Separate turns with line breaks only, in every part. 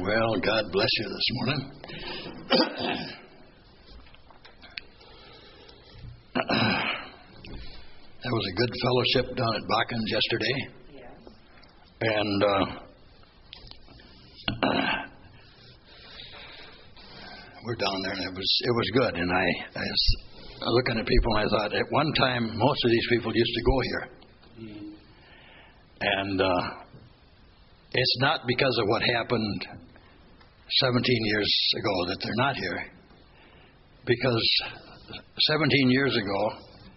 Well, God bless you this morning. There was a good fellowship down at Bakken's yesterday.
Yes.
And we're down there, and it was good. And I was looking at people, and I thought, at one time, most of these people used to go here. And it's not because of what happened 17 years ago that they're not here. Because 17 years ago,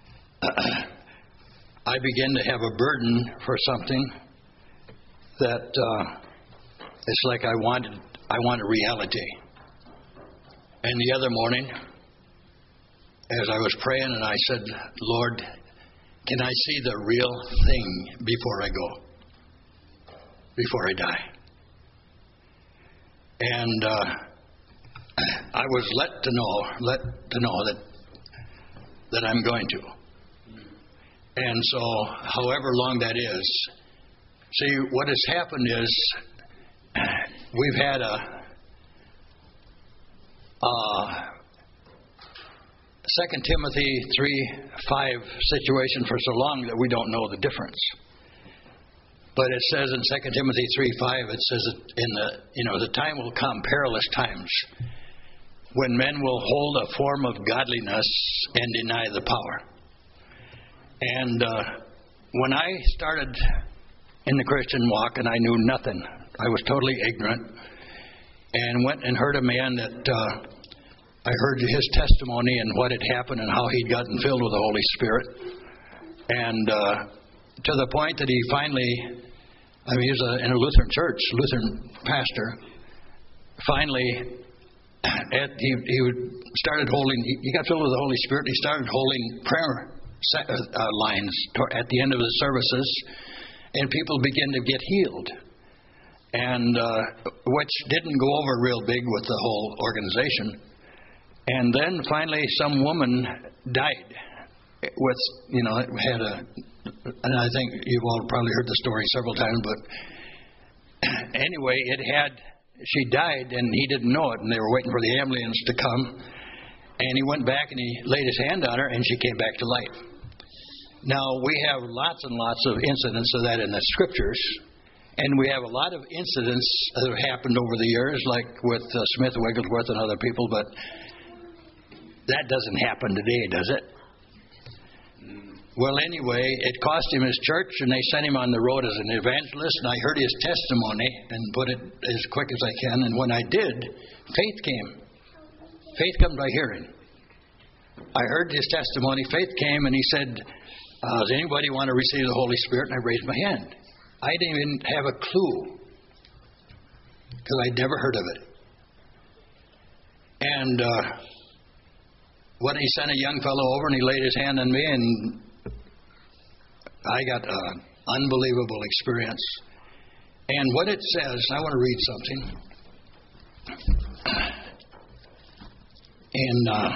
I began to have a burden for something that it's like I wanted reality. And the other morning, as I was praying, and I said, Lord, can I see the real thing before I go? Before I die? And I was let to know that I'm going to. And so, however long that is, see, what has happened is we've had a 2 Timothy 3:5 situation for so long that we don't know the difference. But it says in 2 Timothy 3:5, it says the time will come, perilous times, when men will hold a form of godliness and deny the power. And when I started in the Christian walk and I knew nothing, I was totally ignorant, and went and heard a man that I heard his testimony and what had happened and how he'd gotten filled with the Holy Spirit. And to the point that he finally, he was in a Lutheran church, Lutheran pastor. Finally, he started holding, he got filled with the Holy Spirit, and he started holding prayer lines at the end of the services, and people began to get healed. And which didn't go over real big with the whole organization. And then finally some woman died with, had and I think you've all probably heard the story several times, but anyway, she died and he didn't know it, and they were waiting for the ambulance to come, and he went back and he laid his hand on her and she came back to life. Now, we have lots and lots of incidents of that in the scriptures, and we have a lot of incidents that have happened over the years, like with Smith Wigglesworth and other people, but that doesn't happen today, does it? Well, anyway, it cost him his church, and they sent him on the road as an evangelist, and I heard his testimony and put it as quick as I can, and when I did, faith came. Faith comes by hearing. I heard his testimony, faith came, and he said, does anybody want to receive the Holy Spirit? And I raised my hand. I didn't even have a clue, because I'd never heard of it. And when he sent a young fellow over and he laid his hand on me, and I got an unbelievable experience. And what it says, I want to read something. And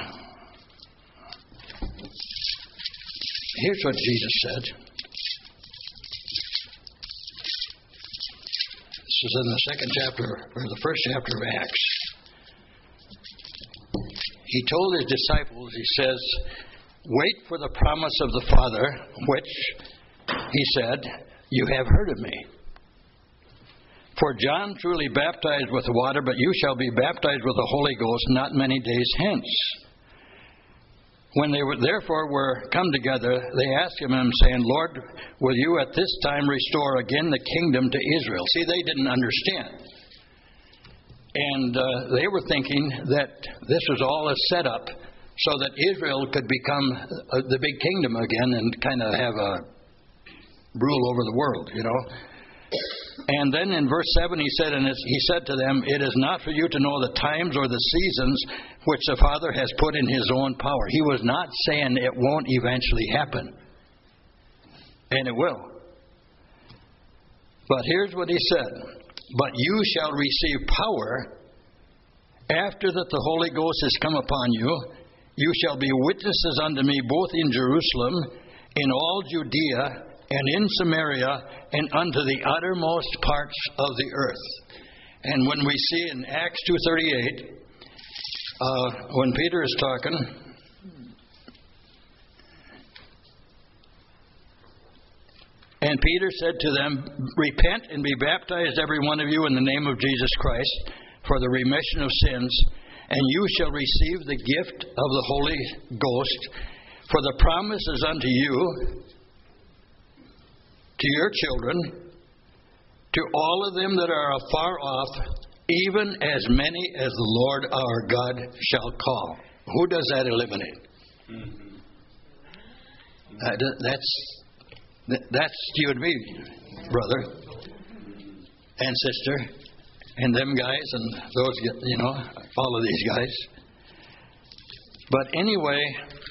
here's what Jesus said. This is in the second chapter, or the first chapter of Acts. He told his disciples, he says, wait for the promise of the Father, which, he said, you have heard of me. For John truly baptized with water, but you shall be baptized with the Holy Ghost not many days hence. When they were come together, they asked him, saying, Lord, will you at this time restore again the kingdom to Israel? See, they didn't understand. And they were thinking that this was all a setup so that Israel could become the big kingdom again and kind of have a rule over the world, And then in verse 7 he said, he said to them, it is not for you to know the times or the seasons which the Father has put in his own power. He was not saying it won't eventually happen. And it will. But here's what he said. But you shall receive power after that the Holy Ghost has come upon you. You shall be witnesses unto me both in Jerusalem, in all Judea, and in Samaria, and unto the uttermost parts of the earth. And when we see in Acts 2:38, when Peter is talking, and Peter said to them, "Repent and be baptized, every one of you, in the name of Jesus Christ, for the remission of sins, and you shall receive the gift of the Holy Ghost. For the promise is unto you, to your children, to all of them that are afar off, even as many as the Lord our God shall call." Who does that eliminate? That's you and me, brother and sister, and them guys, and those, all of these guys. But anyway,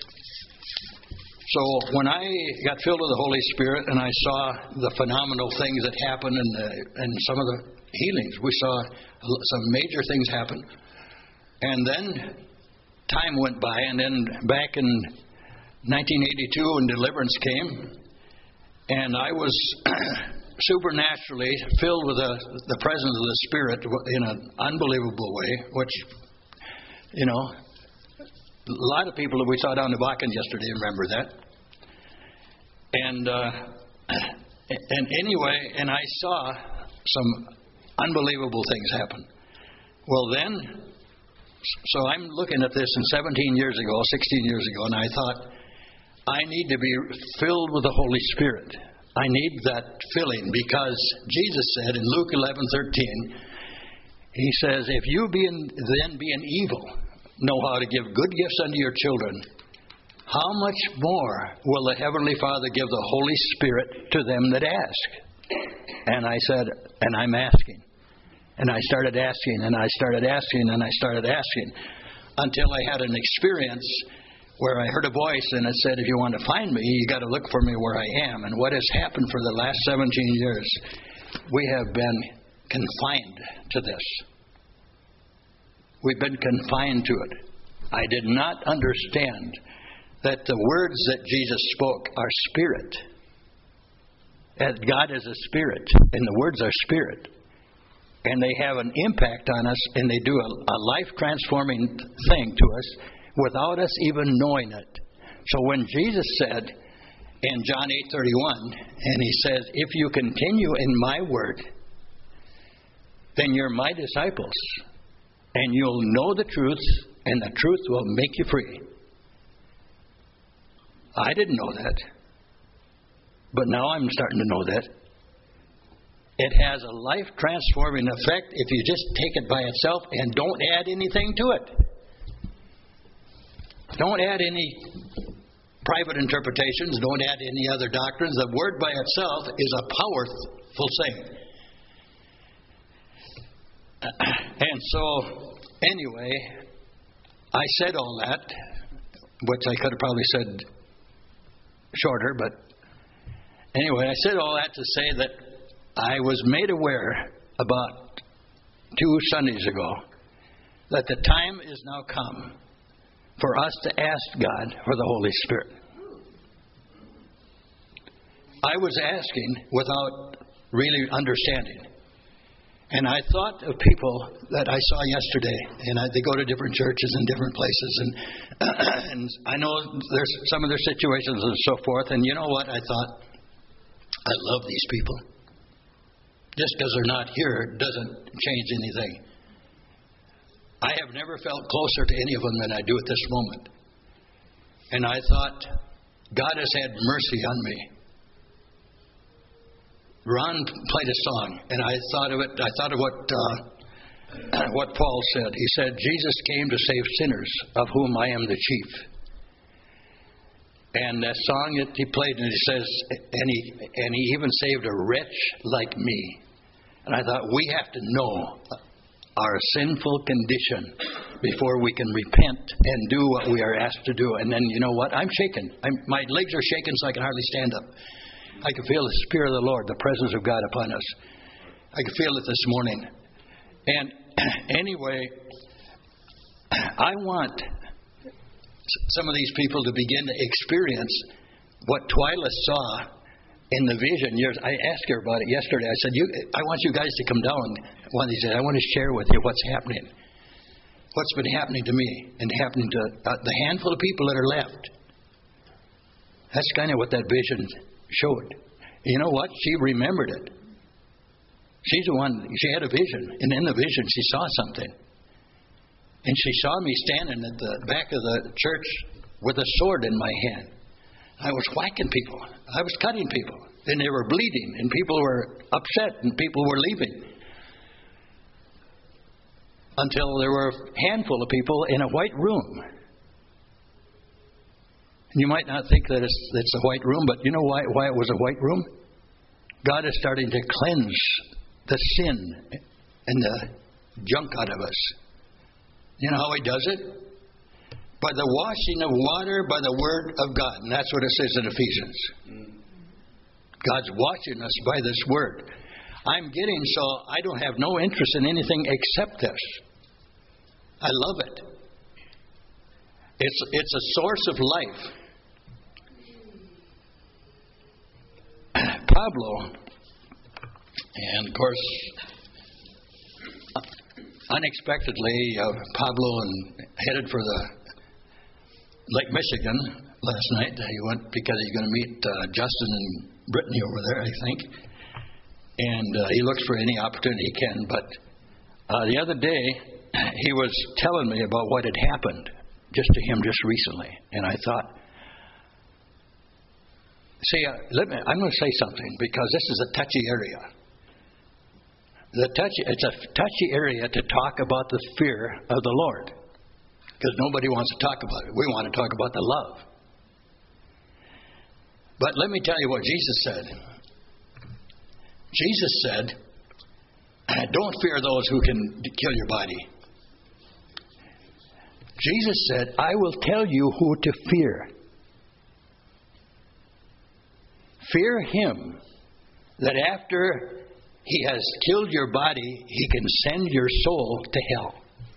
so when I got filled with the Holy Spirit and I saw the phenomenal things that happened and some of the healings, we saw some major things happen. And then time went by, and then back in 1982 when deliverance came, and I was supernaturally filled with the presence of the Spirit in an unbelievable way, which, a lot of people that we saw down the Bakken yesterday remember that. And anyway, and I saw some unbelievable things happen. Well then, so I'm looking at this in 16 years ago, and I thought, I need to be filled with the Holy Spirit. I need that filling, because Jesus said in Luke 11:13, He says, "If you then being evil know how to give good gifts unto your children, how much more will the Heavenly Father give the Holy Spirit to them that ask?" And I said, and I'm asking. And I started asking, and I started asking, and I started asking, until I had an experience where I heard a voice, and it said, "If you want to find me, you got to look for me where I am." And what has happened for the last 17 years, we have been confined to this. We've been confined to it. I did not understand that the words that Jesus spoke are spirit. That God is a spirit, and the words are spirit. And they have an impact on us, and they do a life-transforming thing to us without us even knowing it. So when Jesus said in John 8:31, and He says, "If you continue in my word, then you're my disciples, and you'll know the truth, and the truth will make you free." I didn't know that, but now I'm starting to know that. It has a life-transforming effect if you just take it by itself and don't add anything to it. Don't add any private interpretations. Don't add any other doctrines. The Word by itself is a powerful thing. And so, anyway, I said all that, which I could have probably said shorter, but anyway, I said all that to say that I was made aware about 2 Sundays ago that the time is now come for us to ask God for the Holy Spirit. I was asking without really understanding. And I thought of people that I saw yesterday, and they go to different churches and different places, and I know there's some of their situations and so forth, and you know what? I thought, I love these people. Just because they're not here doesn't change anything. I have never felt closer to any of them than I do at this moment. And I thought, God has had mercy on me. Ron played a song, and I thought of what Paul said. He said, "Jesus came to save sinners, of whom I am the chief." And that song that he played, and he says, and he even saved a wretch like me. And I thought, we have to know our sinful condition before we can repent and do what we are asked to do. And then, you know what? I'm shaking. My legs are shaking so I can hardly stand up. I can feel the Spirit of the Lord, the presence of God upon us. I can feel it this morning. And anyway, I want some of these people to begin to experience what Twyla saw in the vision, I asked her about it yesterday. I said, I want you guys to come down one of these days. I want to share with you what's happening. What's been happening to me and happening to the handful of people that are left. That's kind of what that vision showed. You know what? She remembered it. She's the one, she had a vision. And in the vision, she saw something. And she saw me standing at the back of the church with a sword in my hand. I was whacking people. I was cutting people. And they were bleeding. And people were upset. And people were leaving. Until there were a handful of people in a white room. And you might not think that it's a white room. But you know why it was a white room? God is starting to cleanse the sin and the junk out of us. You know how He does it? By the washing of water by the Word of God. And that's what it says in Ephesians. God's washing us by this Word. I'm getting so I don't have no interest in anything except this. I love it. It's a source of life. Pablo, and of course, unexpectedly, Pablo headed for the Lake Michigan last night. He went because he's going to meet Justin and Brittany over there, I think. And he looks for any opportunity he can. But the other day, he was telling me about what had happened just to him just recently. And I thought, see, I'm going to say something because this is a touchy area. It's a touchy area to talk about the fear of the Lord. Because nobody wants to talk about it. We want to talk about the love. But let me tell you what Jesus said. Jesus said, don't fear those who can kill your body. Jesus said, I will tell you who to fear. Fear Him that after He has killed your body, He can send your soul to hell.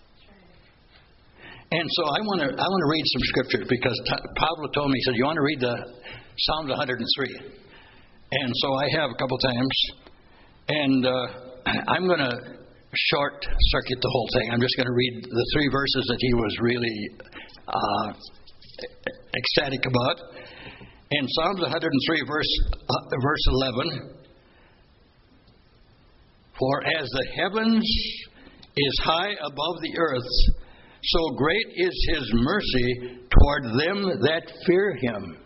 And so I want to read some scriptures because Pablo told me, he said, you want to read the Psalms 103? And so I have a couple times. And I'm going to short circuit the whole thing. I'm just going to read the 3 verses that he was really ecstatic about. In Psalms 103, verse 11, for as the heavens is high above the earth, so great is His mercy toward them that fear Him.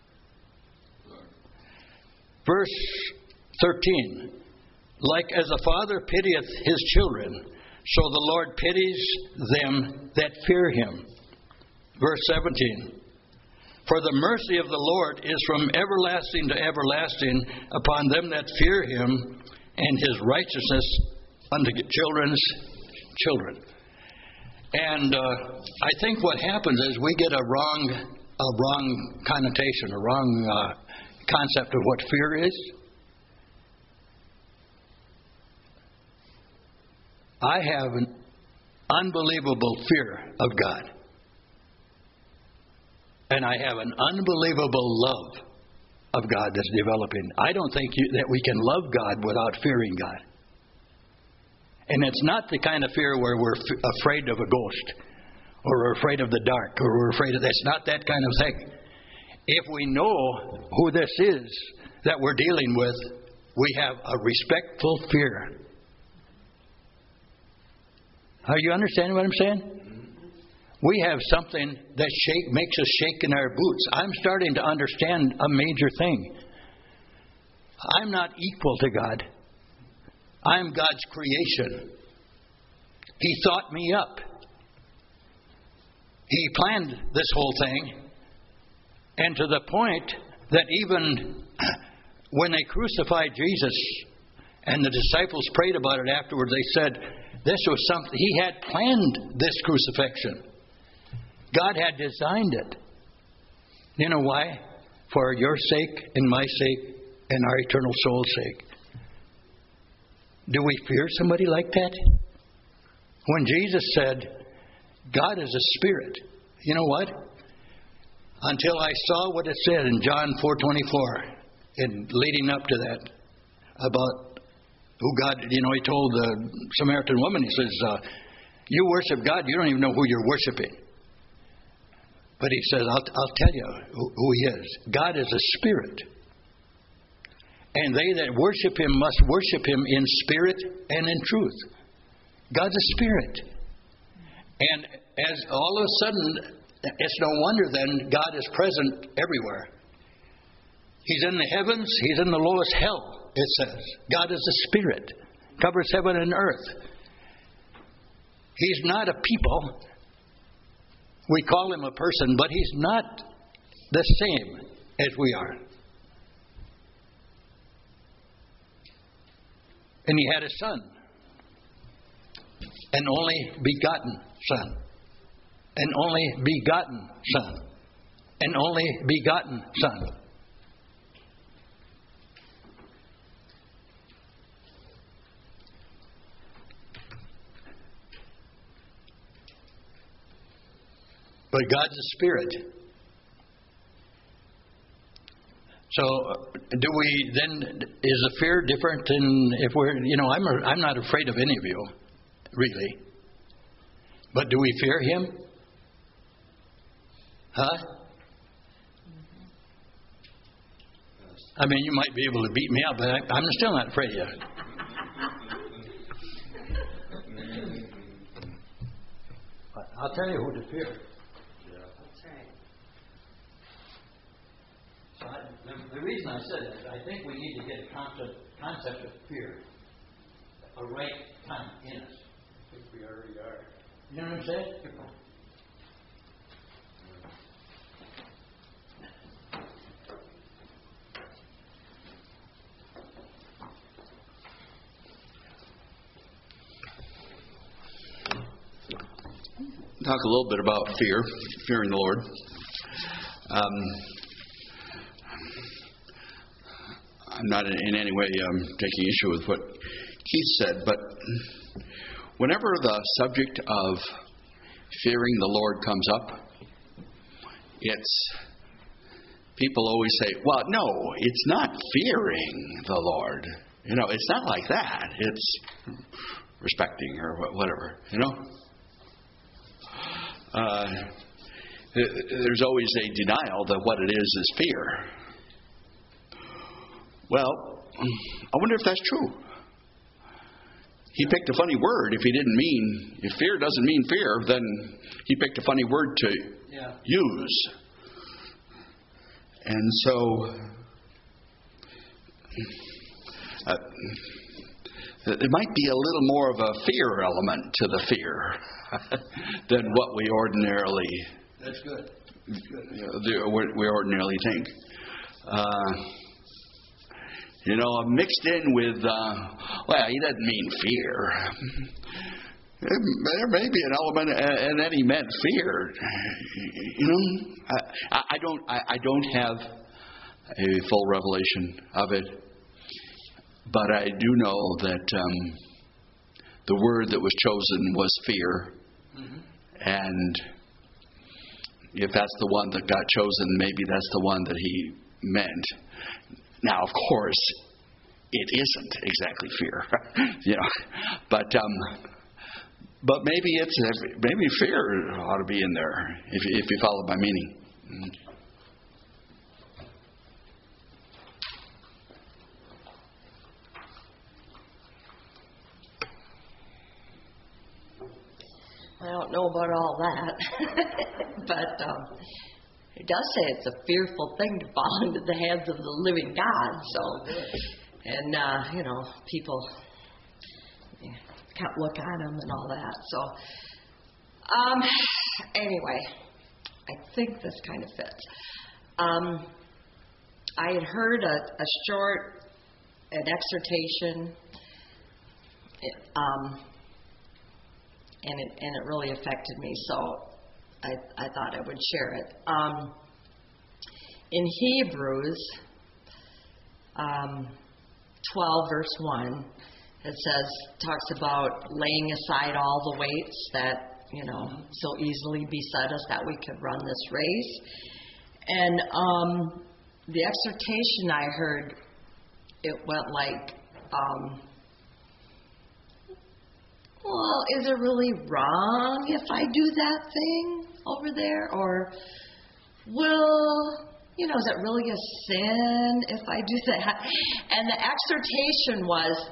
Verse 13, like as a father pitieth his children, so the Lord pities them that fear Him. Verse 17, for the mercy of the Lord is from everlasting to everlasting upon them that fear Him, and His righteousness unto children's children. And I think what happens is we get a wrong connotation, a wrong concept of what fear is. I have an unbelievable fear of God. And I have an unbelievable love of God that's developing. I don't think that we can love God without fearing God. And it's not the kind of fear where we're afraid of a ghost or we're afraid of the dark or we're afraid of... That's not that kind of thing. If we know who this is that we're dealing with, we have a respectful fear. Are you understanding what I'm saying? We have something that makes us shake in our boots. I'm starting to understand a major thing. I'm not equal to God. I'm God's creation. He thought me up. He planned this whole thing. And to the point that even when they crucified Jesus and the disciples prayed about it afterwards, they said this was something. He had planned this crucifixion. God had designed it. You know why? For your sake and my sake and our eternal soul's sake. Do we fear somebody like that? When Jesus said, God is a spirit, you know what? Until I saw what it said in John 4:24, in leading up to that about who God, he told the Samaritan woman, he says, you worship God, you don't even know who you're worshiping. But he says, I'll tell you who he is. God is a spirit. And they that worship him must worship him in spirit and in truth. God's a spirit. And as all of a sudden, it's no wonder then God is present everywhere. He's in the heavens. He's in the lowest hell, it says. God is a spirit. Covers heaven and earth. He's not a people. We call him a person, but he's not the same as we are. And he had a son. An only begotten son. An only begotten son. An only begotten son. But God's a spirit. So, do we then? Is the fear different than if we're? I'm not afraid of any of you, really. But do we fear him? Huh? I mean, you might be able to beat me up, but I'm still not afraid of you. I'll tell you who to fear. The reason I said that, I think we need to get a concept of fear, a right kind in us. I think we already are. You know what I'm saying?
Talk a little bit about fearing the Lord. I'm not in any way taking issue with what Keith said, but whenever the subject of fearing the Lord comes up, people always say, well, no, it's not fearing the Lord. It's not like that. It's respecting or whatever, There's always a denial that what it is fear. Well, I wonder if that's true. He picked a funny word if fear doesn't mean fear, then he picked a funny word to use. And so, there might be a little more of a fear element to the fear than what we ordinarily.
That's good.
We ordinarily think. Mixed in with, he doesn't mean fear. There may be an element, and then he meant fear. I don't have a full revelation of it, but I do know that the word that was chosen was fear, and if that's the one that got chosen, maybe that's the one that he meant. Now, of course, it isn't exactly fear, but maybe fear ought to be in there if you follow my meaning.
I don't know about all that, but it does say it's a fearful thing to fall into the hands of the living God. So, and people can't look at him and all that. So, anyway, I think this kind of fits. I had heard an exhortation. And it really affected me, so I thought I would share it. In Hebrews 12, verse 1, it talks about laying aside all the weights that, so easily beset us that we could run this race. And the exhortation I heard, it went like, well, is it really wrong if I do that thing over there? Or, well, is it really a sin if I do that? And the exhortation was,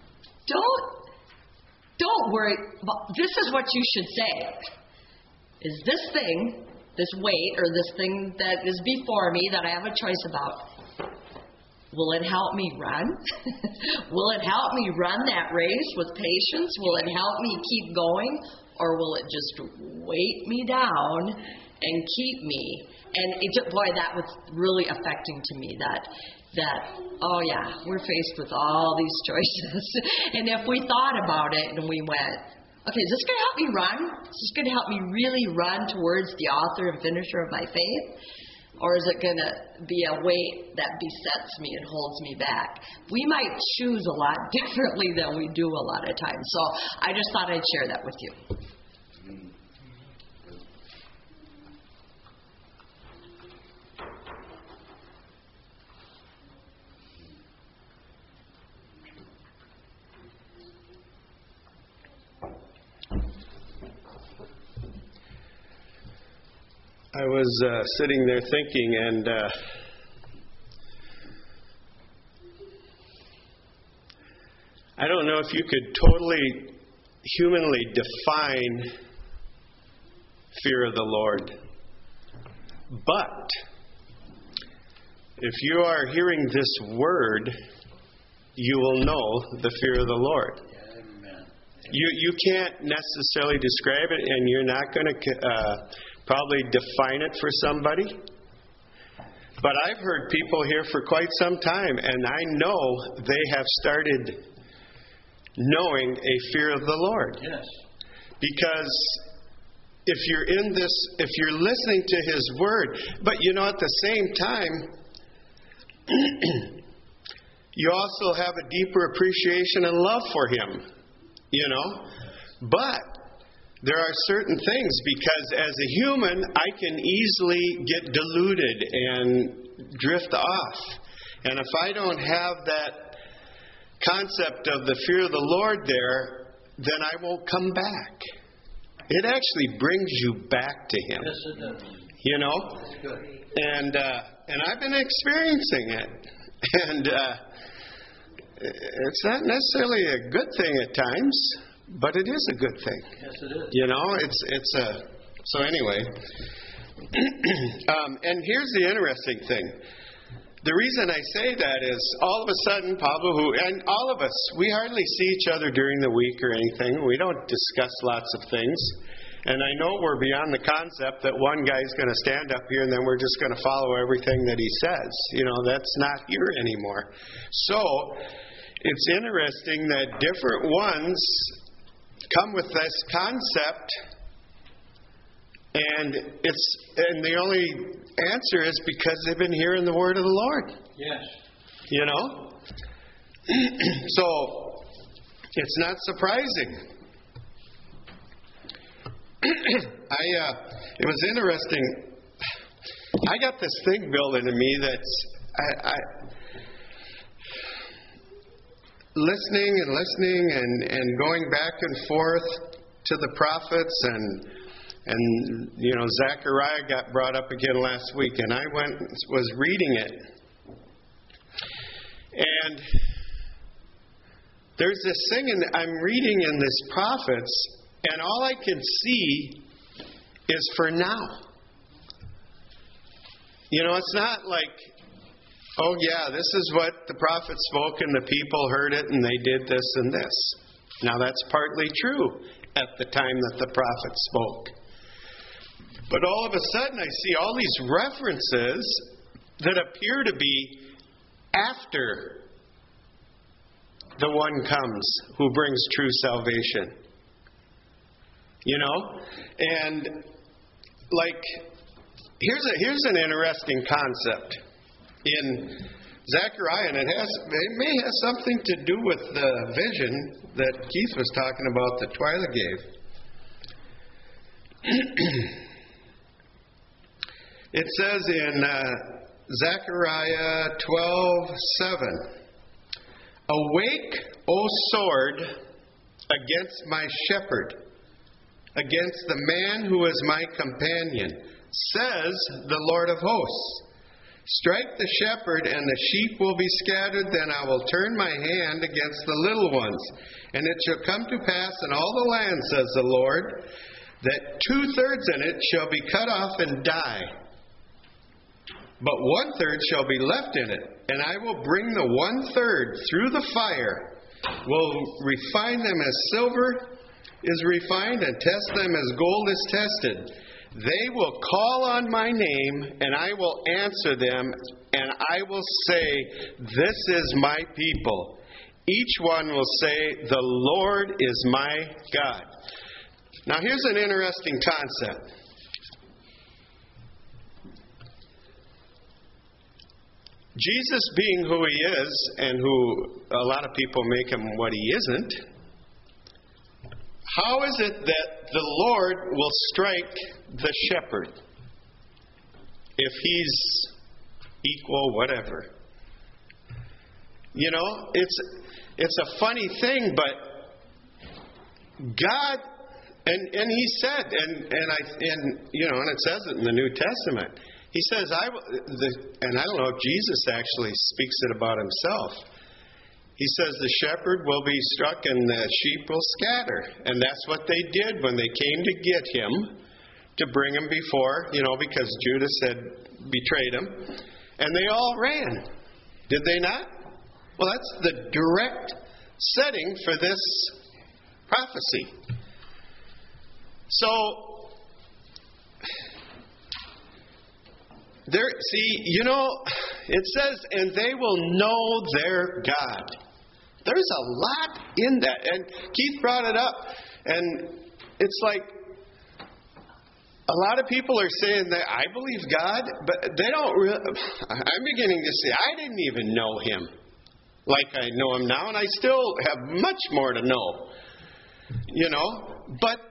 don't worry. This is what you should say. Is this thing, this weight, or this thing that is before me that I have a choice about, will it help me run? Will it help me run that race with patience? Will it help me keep going? Or will it just weight me down and keep me? And that was really affecting to me, that, oh yeah, we're faced with all these choices. And if we thought about it and we went, okay, is this going to help me run? Is this going to help me really run towards the author and finisher of my faith? Or is it going to be a weight that besets me and holds me back? We might choose a lot differently than we do a lot of times. So I just thought I'd share that with you.
I was sitting there thinking, and I don't know if you could totally humanly define fear of the Lord. But if you are hearing this word, you will know the fear of the Lord. You can't necessarily describe it, and you're not going to probably define it for somebody. But I've heard people here for quite some time, and I know they have started knowing a fear of the Lord. Yes. Because if you're listening to His Word, but at the same time, you also have a deeper appreciation and love for Him. But there are certain things, because as a human, I can easily get deluded and drift off. And if I don't have that concept of the fear of the Lord there, then I won't come back. It actually brings you back to Him.
Yes, it does.
That's good. And I've been experiencing it. And it's not necessarily a good thing at times, but it is a good thing.
Yes, it is.
So anyway. And here's the interesting thing. The reason I say that is all of a sudden, Pablo, and all of us, we hardly see each other during the week or anything. We don't discuss lots of things. And I know we're beyond the concept that one guy's going to stand up here and then we're just going to follow everything that he says. That's not here anymore. So it's interesting that different ones come with this concept, and the only answer is because they've been hearing the word of the Lord.
Yes.
So it's not surprising. It was interesting. I got this thing built into me that's I listening and going back and forth to the prophets, and Zechariah got brought up again last week, and I was reading it, and there's this thing I'm reading in this prophets, and all I can see is for now. It's not like, oh yeah, this is what the prophet spoke and the people heard it and they did this and this. Now that's partly true at the time that the prophet spoke. But all of a sudden I see all these references that appear to be after the one comes who brings true salvation. And like, here's an interesting concept in Zechariah, and it may have something to do with the vision that Keith was talking about that Twyla gave. It says in Zechariah 12:7. Awake, O sword, against my shepherd, against the man who is my companion, says the Lord of hosts. Strike the shepherd, and the sheep will be scattered. Then I will turn my hand against the little ones. And it shall come to pass in all the land, says the Lord, that 2/3 in it shall be cut off and die. But 1/3 shall be left in it. And I will bring the 1/3 through the fire, will refine them as silver is refined, and test them as gold is tested. They will call on my name, and I will answer them, and I will say, this is my people. Each one will say, the Lord is my God. Now here's an interesting concept. Jesus being who he is, and who a lot of people make him what he isn't, how is it that the Lord will strike the shepherd if he's equal, whatever? You know, it's a funny thing, but God, and he said, and it says it in the New Testament. He says, and I don't know if Jesus actually speaks it about himself. He says the shepherd will be struck and the sheep will scatter. And that's what they did when they came to get him, to bring him before, because Judas had betrayed him. And they all ran. Did they not? Well, that's the direct setting for this prophecy. So, it says, and they will know their God. There's a lot in that. And Keith brought it up. And it's like, a lot of people are saying that I believe God, but they don't really. I'm beginning to say, I didn't even know him like I know him now, and I still have much more to know. But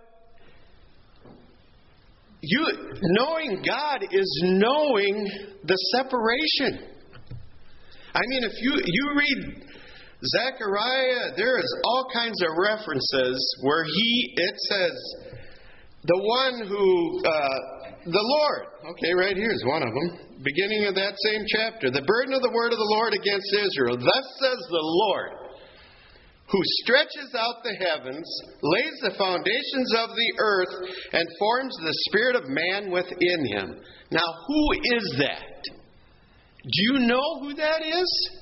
knowing God is knowing the separation. I mean, if you read Zechariah, there is all kinds of references where it says, the one who, the Lord, okay, right here is one of them, beginning of that same chapter, the burden of the word of the Lord against Israel. Thus says the Lord, who stretches out the heavens, lays the foundations of the earth, and forms the spirit of man within him. Now, who is that? Do you know who that is?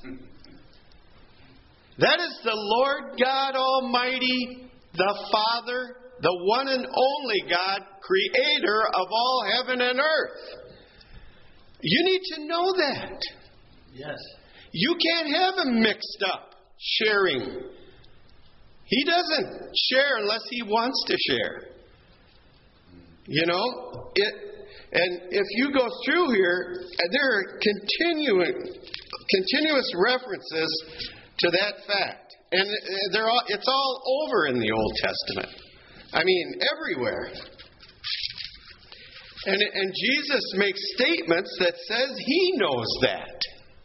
That is the Lord God Almighty, the Father, the one and only God, creator of all heaven and earth. You need to know that.
Yes. You
can't have him mixed up, sharing. He doesn't share unless he wants to share. And if you go through here, there are continuous references to that fact. And it's all over in the Old Testament. I mean, everywhere. And Jesus makes statements that says he knows that.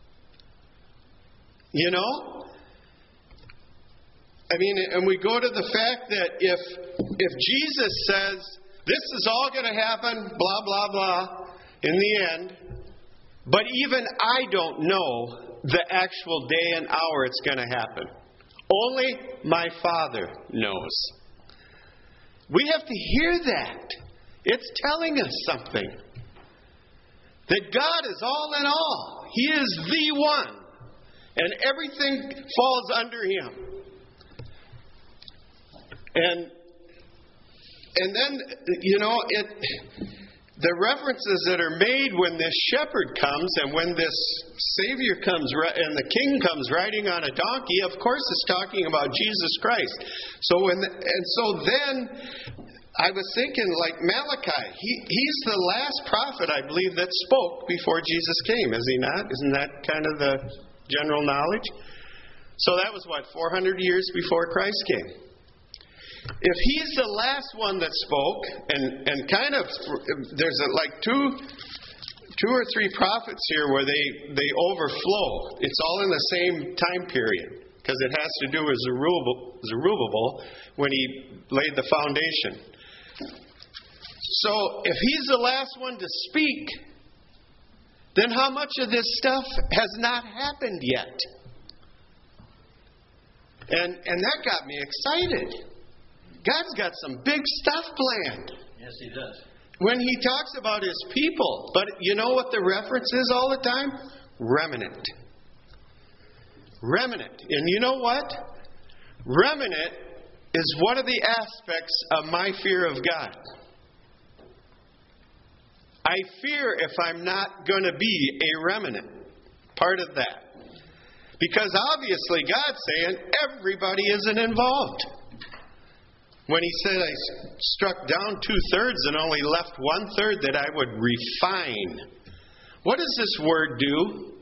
I mean, and we go to the fact that if Jesus says, this is all going to happen, blah, blah, blah, in the end, but even I don't know the actual day and hour it's going to happen. Only my Father knows. We have to hear that. It's telling us something. That God is all in all. He is the one. And everything falls under him. And then, the references that are made when this shepherd comes and when this Savior comes and the King comes riding on a donkey, of course it's talking about Jesus Christ. So then I was thinking, like Malachi, he's the last prophet, I believe, that spoke before Jesus came, is he not? Isn't that kind of the general knowledge? So that was 400 years before Christ came. If he's the last one that spoke, and kind of, there's two 2 or 3 prophets here where they overflow. It's all in the same time period because it has to do with Zerubbabel when he laid the foundation. So if he's the last one to speak, then how much of this stuff has not happened yet? And that got me excited. God's got some big stuff planned.
Yes, He does.
When He talks about His people, but you know what the reference is all the time? Remnant. Remnant. And you know what? Remnant is one of the aspects of my fear of God. I fear if I'm not going to be a remnant. Part of that. Because obviously God's saying everybody isn't involved. When He said I struck down 2/3 and only left 1/3 that I would refine. What does this word do?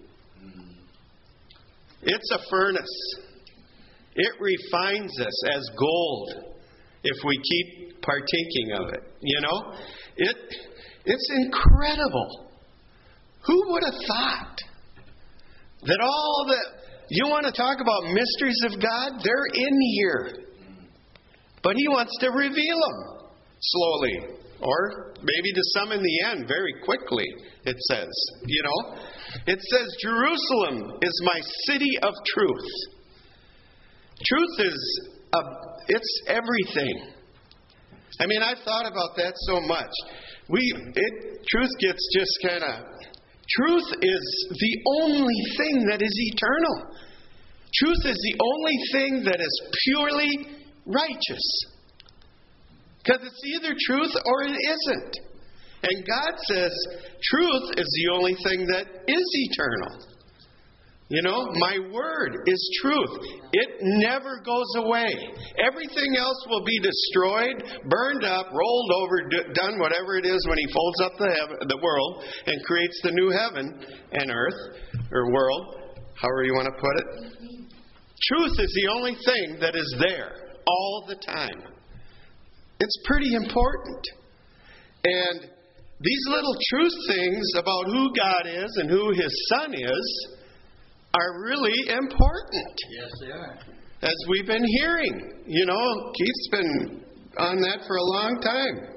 It's a furnace. It refines us as gold if we keep partaking of it. You know? It's incredible. Who would have thought that all the... You want to talk about mysteries of God? They're in here. But He wants to reveal them slowly. Or maybe to some in the end, very quickly, it says. You know? It says, Jerusalem is my city of truth. Truth is, it's everything. I mean, I've thought about that so much. Truth gets just kind of... Truth is the only thing that is eternal. Truth is the only thing that is purely righteous. Because it's either truth or it isn't. And God says truth is the only thing that is eternal. You know, my word is truth. It never goes away. Everything else will be destroyed, burned up, rolled over, done whatever it is when He folds up the world and creates the new heaven and earth, or world, however you want to put it. Truth is the only thing that is there all the time. It's pretty important. And these little truth things about who God is and who His Son is are really important.
Yes, they are.
As we've been hearing. You know, Keith's been on that for a long time.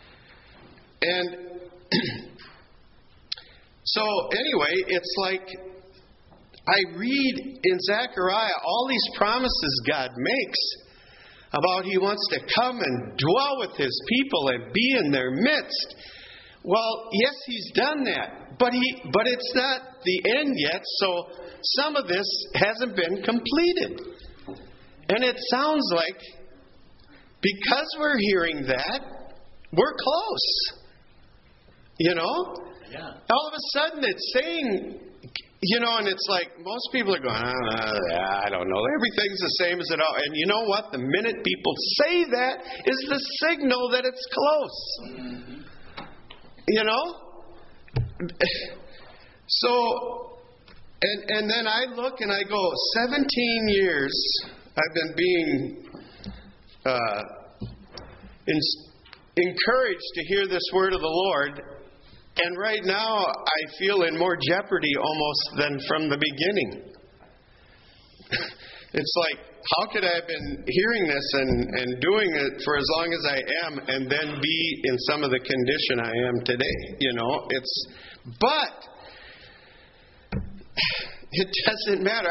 And so anyway, it's like I read in Zechariah all these promises God makes about He wants to come and dwell with His people and be in their midst. Well, yes, He's done that, but it's not the end yet, so some of this hasn't been completed. And it sounds like because we're hearing that, we're close. You know?
Yeah.
All of a sudden it's saying, you know, and it's like most people are going, I don't know. Everything's the same as it all. And you know what? The minute people say that is the signal that it's close. Mm-hmm. You know? So, and then I look and I go, 17 years I've been being encouraged to hear this word of the Lord. And right now I feel in more jeopardy almost than from the beginning. It's like, how could I have been hearing this and doing it for as long as I am and then be in some of the condition I am today? You know, but it doesn't matter.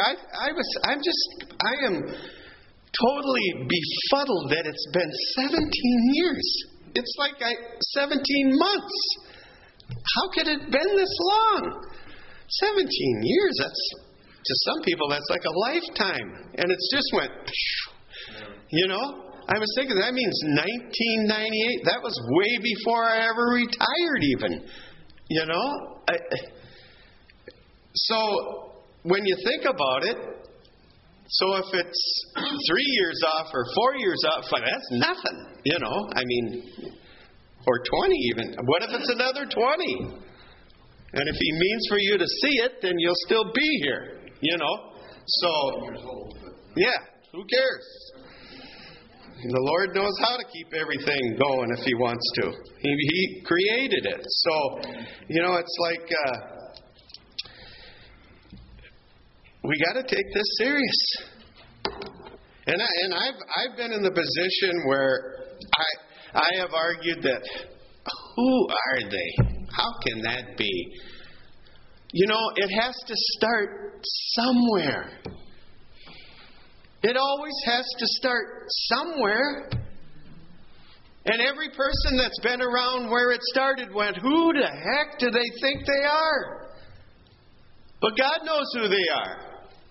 I am totally befuddled that it's been 17 years. It's like 17 months. How could it have been this long? 17 years, to some people, that's like a lifetime. And it's just went, you know? I was thinking, that means 1998. That was way before I ever retired even. You know? So, when you think about it, so if it's 3 years off or 4 years off, that's nothing, you know? I mean, or 20 even. What if it's another 20? And if He means for you to see it, then you'll still be here. You know? So, yeah, who cares? The Lord knows how to keep everything going if He wants to. He created it. So, it's like we got to take this serious. And I've been in the position where I have argued that, who are they? How can that be? It has to start somewhere. It always has to start somewhere. And every person that's been around where it started went, who the heck do they think they are? But God knows who they are.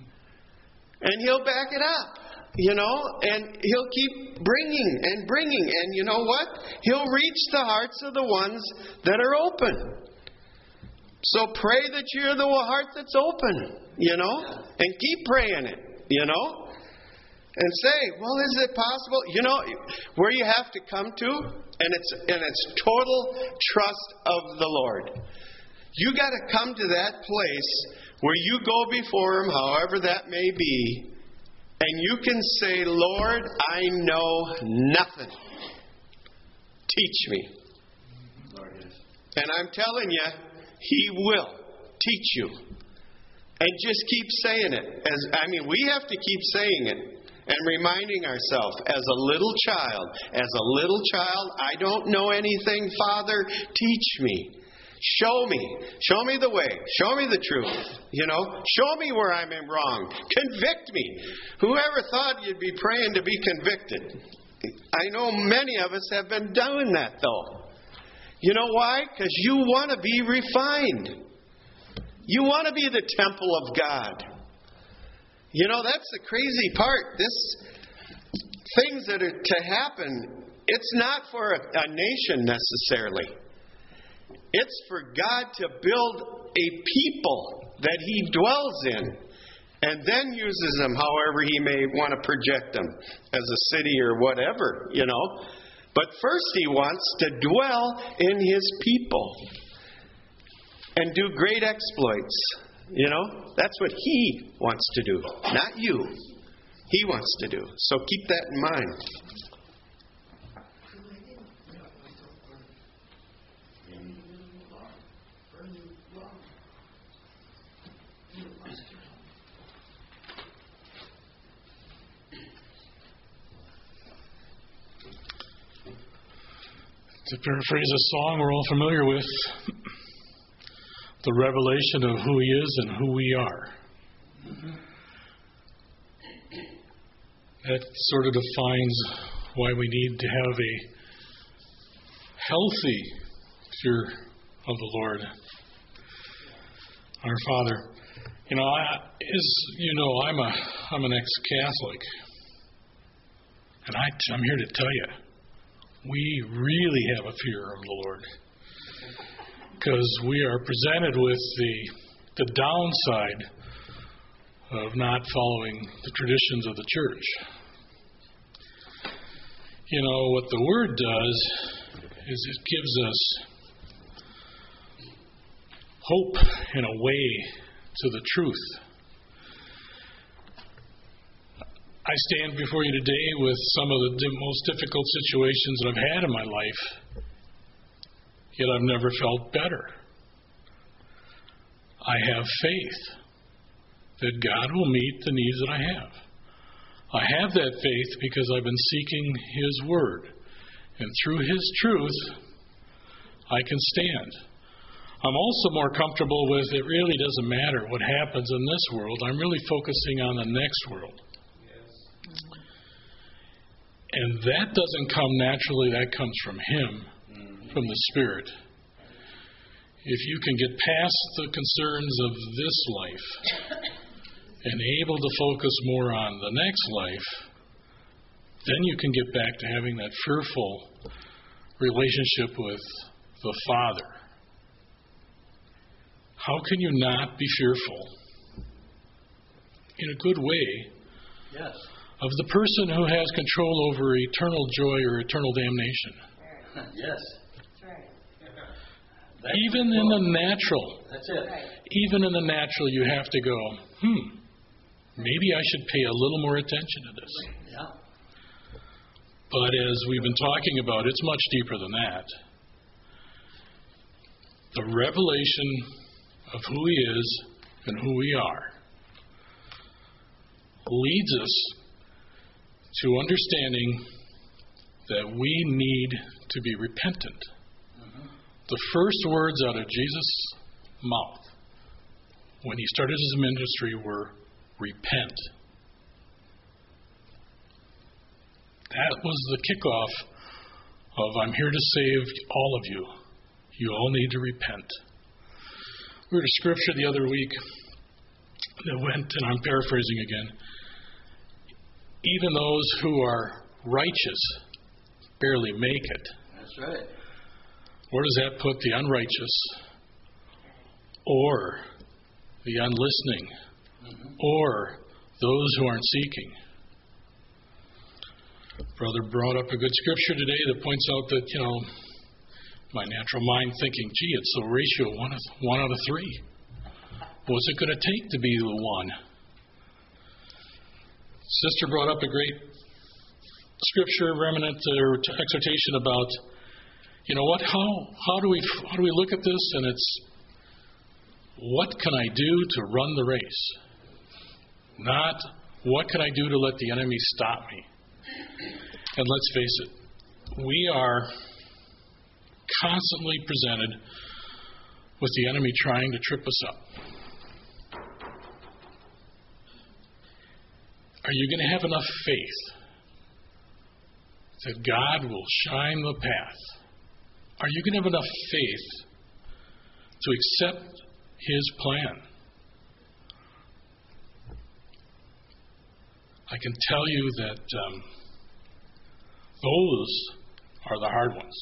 And He'll back it up, and He'll keep bringing and bringing. And you know what? He'll reach the hearts of the ones that are open. So pray that you're the heart that's open, and keep praying it, and say, well, is it possible? Where you have to come to, and it's total trust of the Lord. You got to come to that place where you go before Him, however that may be, and you can say, Lord, I know nothing. Teach me. And I'm telling you, He will teach you. And just keep saying it. We have to keep saying it and reminding ourselves, as a little child, I don't know anything, Father, teach me. Show me the way. Show me the truth. Show me where I'm wrong. Convict me. Whoever thought you'd be praying to be convicted? I know many of us have been doing that, though. You know why? Because you want to be refined. You want to be the temple of God. That's the crazy part. Things that are to happen, it's not for a nation necessarily. It's for God to build a people that He dwells in, and then uses them however He may want to project them, as a city or whatever, But first He wants to dwell in His people and do great exploits. That's what He wants to do, not you. He wants to do. So keep that in mind.
To paraphrase a song we're all familiar with, the revelation of who He is and who we are. That sort of defines why we need to have a healthy fear of the Lord, our Father. I'm an ex-Catholic, and I'm here to tell you, we really have a fear of the Lord, because we are presented with the downside of not following the traditions of the church. What the Word does is it gives us hope and a way to the truth. I stand before you today with some of the most difficult situations that I've had in my life, yet I've never felt better. I have faith that God will meet the needs that I have. I have that faith because I've been seeking His Word, and through His truth, I can stand. I'm also more comfortable with it really doesn't matter what happens in this world. I'm really focusing on the next world. And that doesn't come naturally, that comes from Him, from the Spirit. If you can get past the concerns of this life and able to focus more on the next life, then you can get back to having that fearful relationship with the Father. How can you not be fearful, in a good way,
yes,
of the person who has control over eternal joy or eternal damnation?
Yes.
That's right.
Even in the natural.
That's it.
Even in the natural, you have to go, maybe I should pay a little more attention to this.
Yeah.
But as we've been talking about, it's much deeper than that. The revelation of who He is and who we are leads us to understanding that we need to be repentant. The first words out of Jesus' mouth when He started His ministry were, repent. That was the kickoff of, I'm here to save all of you. You all need to repent. We read a scripture the other week that went, and I'm paraphrasing again, even those who are righteous barely make it.
That's right.
Where does that put the unrighteous or the unlistening or those who aren't seeking? Brother brought up a good scripture today that points out that, my natural mind thinking, gee, it's the ratio one out of three. What's it going to take to be the one? Sister brought up a great scripture remnant or exhortation about, how do we look at this? And it's, what can I do to run the race? Not, what can I do to let the enemy stop me? And let's face it, we are constantly presented with the enemy trying to trip us up. Are you going to have enough faith that God will shine the path? Are you going to have enough faith to accept His plan? I can tell you that those are the hard ones.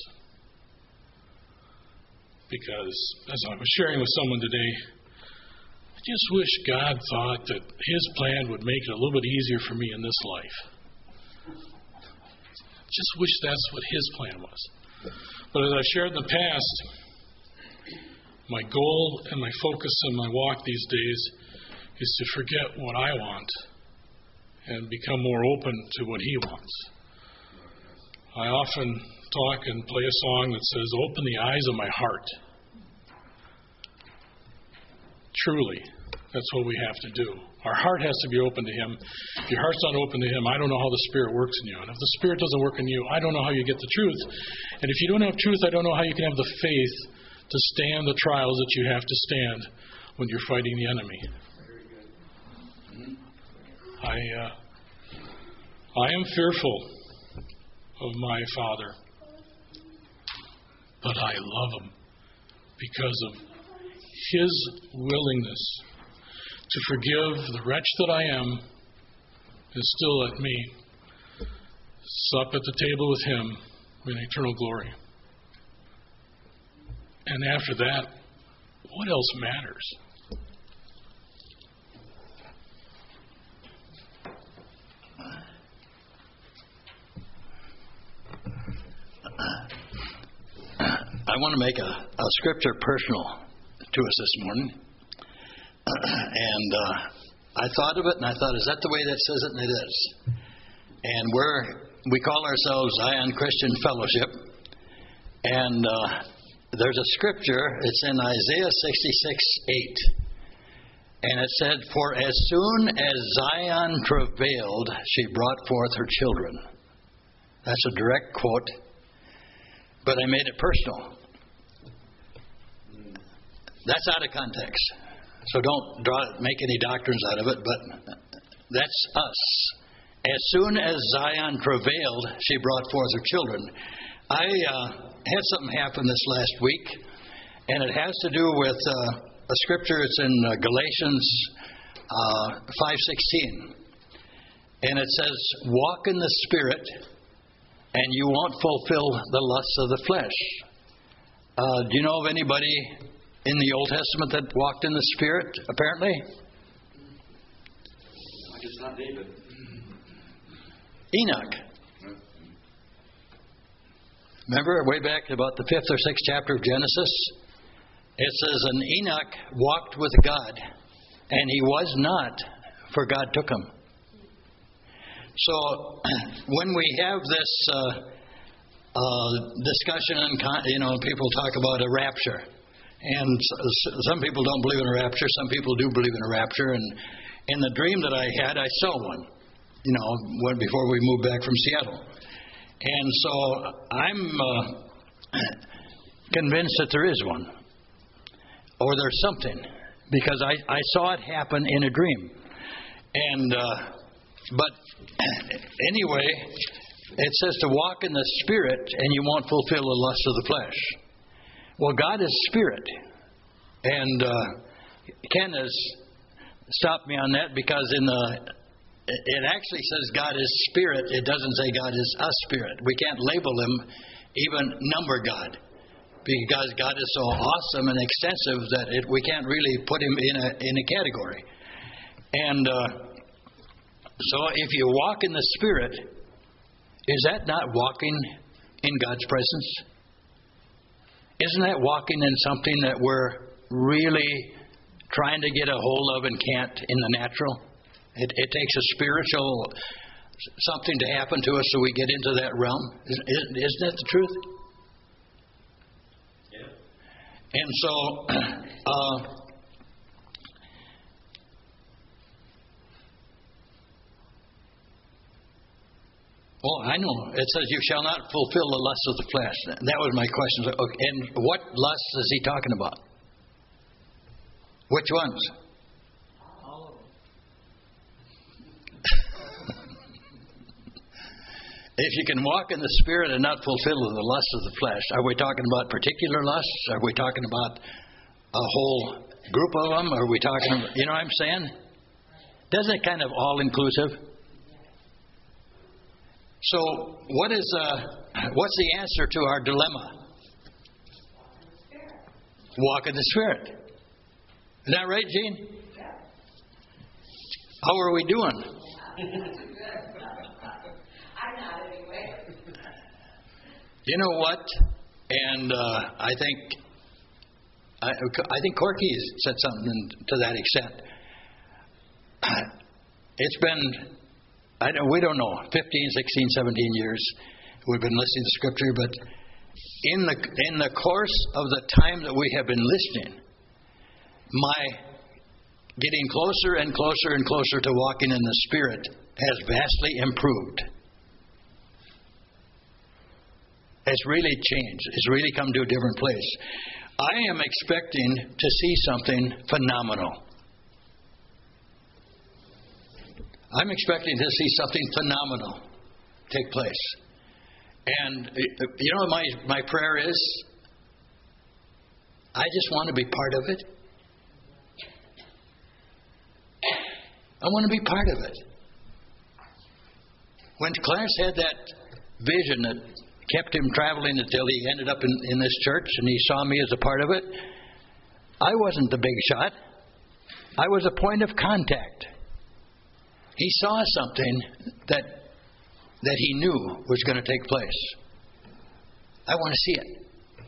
Because, as I was sharing with someone today, I just wish God thought that His plan would make it a little bit easier for me in this life. Just wish that's what His plan was. But as I've shared in the past, my goal and my focus in my walk these days is to forget what I want and become more open to what He wants. I often talk and play a song that says, open the eyes of my heart. Truly, that's what we have to do. Our heart has to be open to Him. If your heart's not open to Him, I don't know how the Spirit works in you. And if the Spirit doesn't work in you, I don't know how you get the truth. And if you don't have truth, I don't know how you can have the faith to stand the trials that you have to stand when you're fighting the enemy. I am fearful of my father, but I love him because of his willingness to forgive the wretch that I am and still let me sup at the table with him in eternal glory. And after that, what else matters?
I want to make a scripture personal to us this morning. And I thought of it, and I thought, is that the way that says it? And it is. And we call ourselves Zion Christian Fellowship. And there's a scripture, it's in Isaiah 66:8. And it said, for as soon as Zion travailed, she brought forth her children. That's a direct quote. But I made it personal. That's out of context. So don't make any doctrines out of it, but that's us. As soon as Zion travailed, she brought forth her children. I had something happen this last week, and it has to do with a scripture. It's in Galatians 5:16. And it says, walk in the Spirit, and you won't fulfill the lusts of the flesh. Do you know of anybody in the Old Testament that walked in the Spirit, apparently?
I guess not David.
Enoch. Remember, way back about the 5th or 6th chapter of Genesis? It says, and Enoch walked with God, and he was not, for God took him. So when we have this discussion, and people talk about a rapture, and some people don't believe in a rapture, some people do believe in a rapture. And in the dream that I had, I saw one. Before we moved back from Seattle, and so I'm convinced that there is one, or there's something, because I saw it happen in a dream. And but anyway, it says to walk in the Spirit, and you won't fulfill the lusts of the flesh. Well, God is Spirit, and Ken has stopped me on that, because it actually says God is Spirit. It doesn't say God is a Spirit. We can't label Him, even number God, because God is so awesome and extensive that we can't really put Him in a category. And so if you walk in the Spirit, is that not walking in God's presence? Isn't that walking in something that we're really trying to get a hold of and can't in the natural? It takes a spiritual something to happen to us so we get into that realm. Isn't that the truth? Yeah. And so, I know. It says you shall not fulfill the lusts of the flesh. That was my question. Okay, and what lusts is he talking about? Which ones? If you can walk in the Spirit and not fulfill the lusts of the flesh, are we talking about particular lusts? Are we talking about a whole group of them? Are we talking about, you know what I'm saying? Doesn't it kind of all-inclusive? So what's the answer to our dilemma? Walk in the Spirit. Is that right, Gene? How are we doing? You know what? And I think Corky said something to that extent. It's been, we don't know, 15, 16, 17 years we've been listening to Scripture, but in the course of the time that we have been listening, my getting closer and closer and closer to walking in the Spirit has vastly improved. It's really changed. It's really come to a different place. I am expecting to see something phenomenal. I'm expecting to see something phenomenal take place. And, you know, my prayer is, I just want to be part of it. I want to be part of it. When Clarence had that vision that kept him traveling until he ended up in this church, and he saw me as a part of it, I wasn't the big shot. I was a point of contact. He saw something that he knew was going to take place. I want to see it.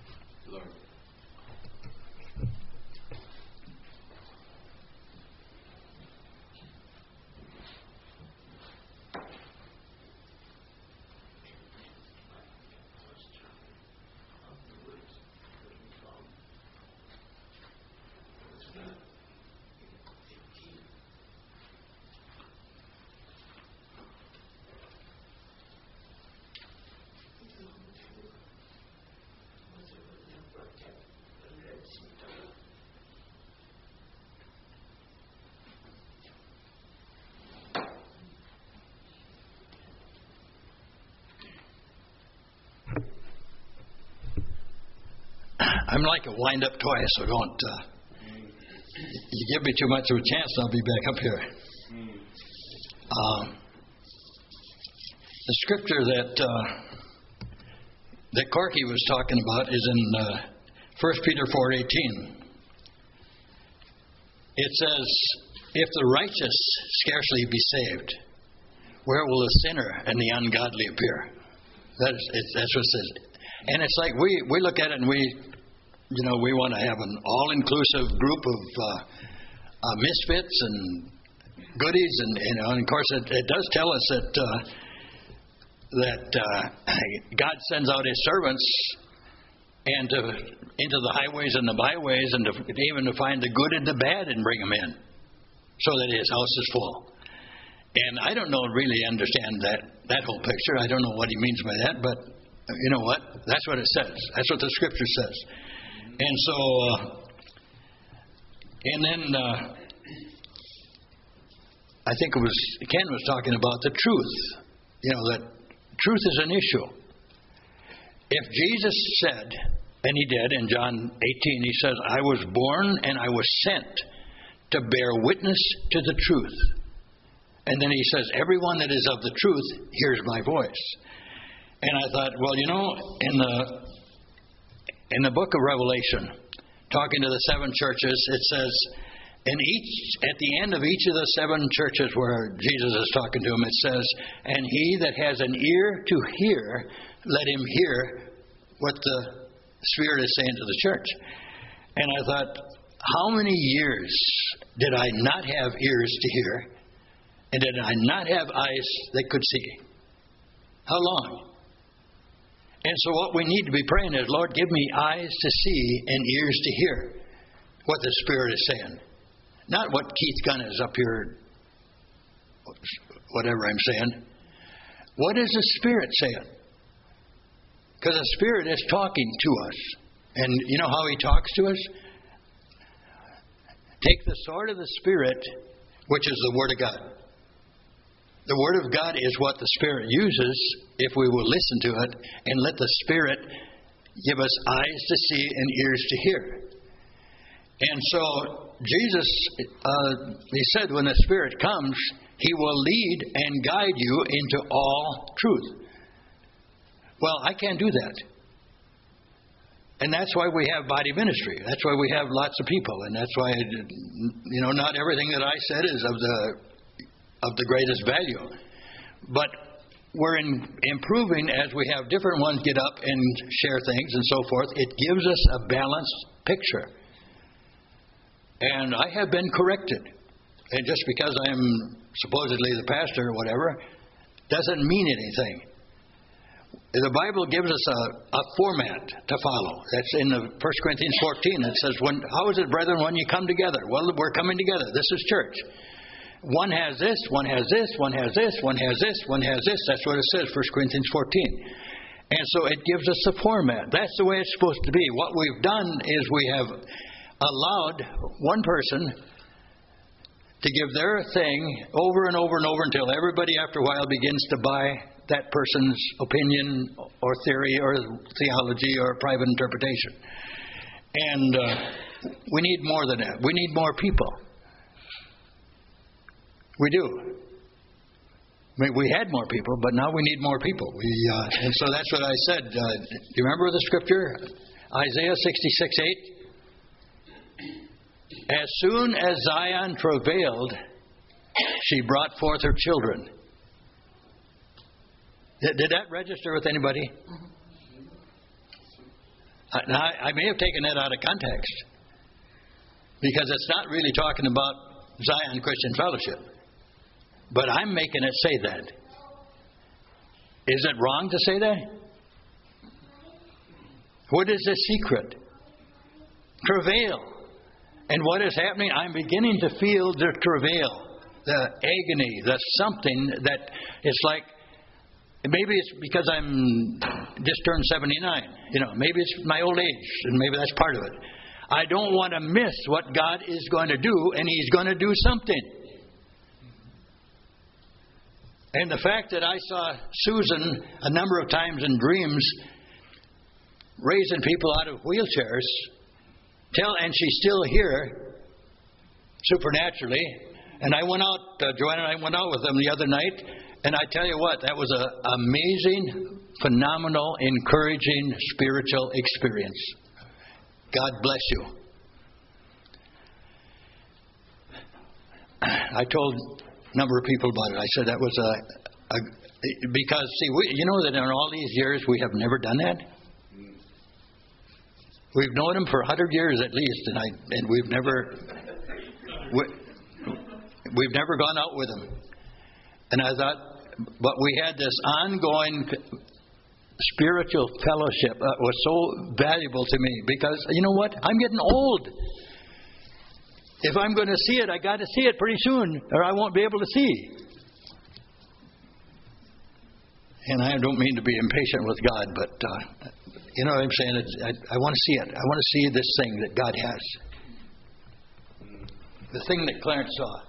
I'm like a wind-up toy, so don't. You give me too much of a chance, I'll be back up here. The scripture that Corky was talking about is in 1 Peter 4:18. It says, "If the righteous scarcely be saved, where will the sinner and the ungodly appear?" That's what it says. And it's like we look at it and we want to have an all-inclusive group of misfits and goodies, and of course it does tell us that God sends out His servants and into the highways and the byways, and even to find the good and the bad and bring them in, so that His house is full. And I don't really understand that whole picture. I don't know what He means by that, but you know what? That's what it says. That's what the Scripture says. And so, and then I think Ken was talking about the truth. That truth is an issue. If Jesus said, and He did in John 18, He says, I was born and I was sent to bear witness to the truth. And then He says, everyone that is of the truth hears my voice. And I thought, well, in the book of Revelation, talking to the 7 churches, it says, at the end of each of the 7 churches where Jesus is talking to them, it says, and he that has an ear to hear, let him hear what the Spirit is saying to the church. And I thought, how many years did I not have ears to hear? And did I not have eyes that could see? How long? And so what we need to be praying is, Lord, give me eyes to see and ears to hear what the Spirit is saying. Not what Keith Gunn is up here, whatever I'm saying. What is the Spirit saying? Because the Spirit is talking to us. And you know how He talks to us? Take the sword of the Spirit, which is the Word of God. The Word of God is what the Spirit uses if we will listen to it and let the Spirit give us eyes to see and ears to hear. And so Jesus, He said, when the Spirit comes, He will lead and guide you into all truth. Well, I can't do that. And that's why we have body ministry. That's why we have lots of people. And that's why, not everything that I said is of the greatest value. But we're improving as we have different ones get up and share things and so forth. It gives us a balanced picture. And I have been corrected. And just because I'm supposedly the pastor or whatever, doesn't mean anything. The Bible gives us a format to follow. That's in 1 Corinthians 14. It says, how is it, brethren, when you come together? Well, we're coming together. This is church. One has this, one has this, one has this, one has this, one has this. That's what it says, 1 Corinthians 14. And so it gives us a format. That's the way it's supposed to be. What we've done is we have allowed one person to give their thing over and over and over until everybody after a while begins to buy that person's opinion or theory or theology or private interpretation. And we need more than that. We need more people. We do. I mean, we had more people, but now we need more people. And so that's what I said. Do you remember the scripture? Isaiah 66:8. As soon as Zion travailed, she brought forth her children. Did that register with anybody? Now, I may have taken that out of context, because it's not really talking about Zion Christian Fellowship. But I'm making it say that. Is it wrong to say that? What is the secret? Travail. And what is happening? I'm beginning to feel the travail, the agony, the something that it's like, maybe it's because I'm just turned 79. Maybe it's my old age, and maybe that's part of it. I don't want to miss what God is going to do, and He's going to do something. And the fact that I saw Susan a number of times in dreams raising people out of wheelchairs, and she's still here supernaturally. And I went out, Joanna and I went out with them the other night, and I tell you what, that was an amazing, phenomenal, encouraging spiritual experience. God bless you. I told a number of people about it. I said that was because, see, you know that in all these years we have never done that? We've known Him for 100 years at least, and we've never... We've never gone out with him. And I thought, but we had this ongoing spiritual fellowship that was so valuable to me because, you know what? I'm getting old. If I'm going to see it, I got to see it pretty soon, or I won't be able to see. And I don't mean to be impatient with God, but you know what I'm saying? I want to see it. I want to see this thing that God has. The thing that Clarence saw.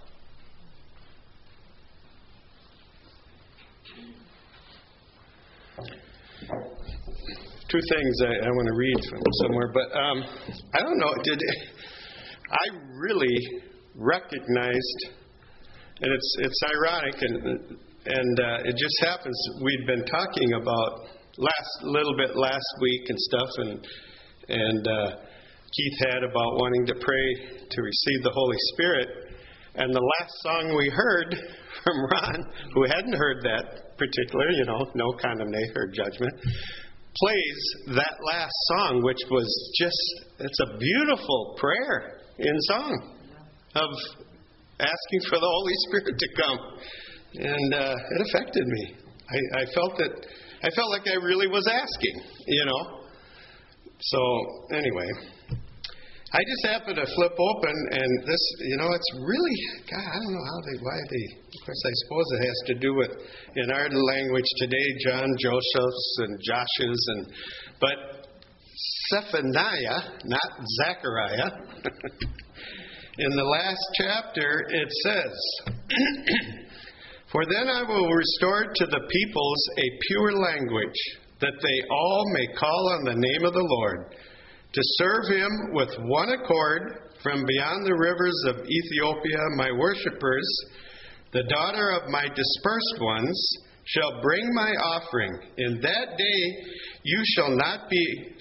Two things I want to read from somewhere, but I don't know. I really recognized, and it's ironic, and it just happens. We'd been talking about last week and stuff, and Keith had about wanting to pray to receive the Holy Spirit, and the last song we heard from Ron, who hadn't heard that particular, no condemnation or judgment, plays that last song, which was it's a beautiful prayer in song of asking for the Holy Spirit to come. And it affected me. I felt like I really was asking, So, anyway, I just happened to flip open, and this, it's really, God, I don't know why they, of course, I suppose it has to do with, in our language today, John, Joseph's, and Josh's, but Zephaniah, not Zechariah, in the last chapter, it says, For then I will restore to the peoples a pure language, that they all may call on the name of the Lord, to serve him with one accord from beyond the rivers of Ethiopia. My worshippers, the daughter of my dispersed ones, shall bring my offering. In that day you shall not be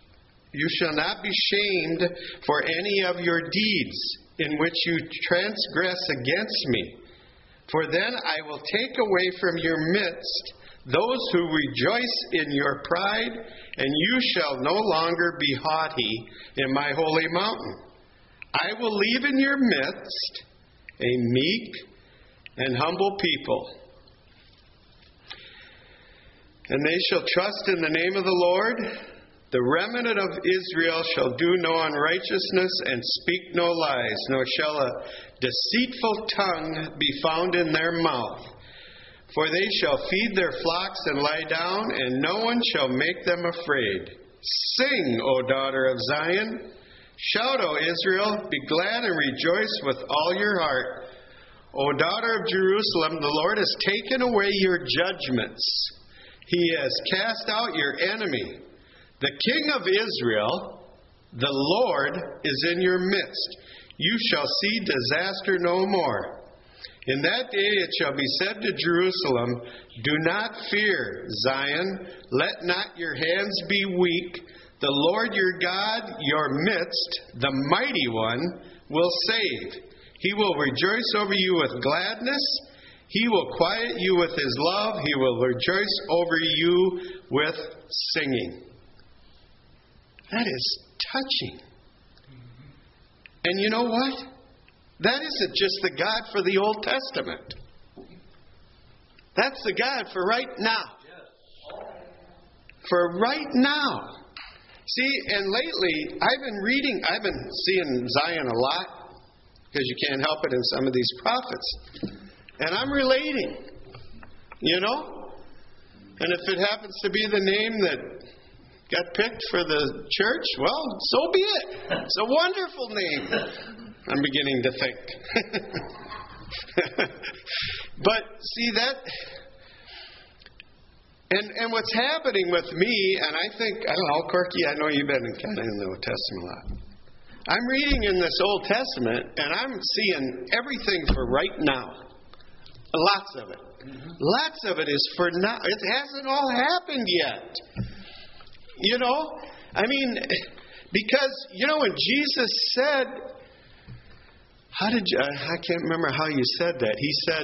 shamed for any of your deeds in which you transgress against me. For then I will take away from your midst those who rejoice in your pride, and you shall no longer be haughty in my holy mountain. I will leave in your midst a meek and humble people, and they shall trust in the name of the Lord. The remnant of Israel shall do no unrighteousness and speak no lies, nor shall a deceitful tongue be found in their mouth. For they shall feed their flocks and lie down, and no one shall make them afraid. Sing, O daughter of Zion. Shout, O Israel. Be glad and rejoice with all your heart. O daughter of Jerusalem, the Lord has taken away your judgments. He has cast out your enemy. The King of Israel, the Lord, is in your midst. You shall see disaster no more. In that day it shall be said to Jerusalem, Do not fear, Zion. Let not your hands be weak. The Lord your God, your midst, the mighty one, will save. He will rejoice over you with gladness. He will quiet you with his love. He will rejoice over you with singing. That is touching. And you know what? That isn't just the God for the Old Testament. That's the God for right now. For right now. See, and lately, I've been seeing Zion a lot, because you can't help it in some of these prophets. And I'm relating, And if it happens to be the name that got picked for the church, well, so be it. It's a wonderful name, I'm beginning to think. But see that, and what's happening with me, and I think, I don't know, Corky, I know you've been kind of in the Old Testament a lot. I'm reading in this Old Testament, and I'm seeing everything for right now. Lots of it. Mm-hmm. Lots of it is for now. It hasn't all happened yet. I mean, because, when Jesus said, I can't remember how you said that. He said,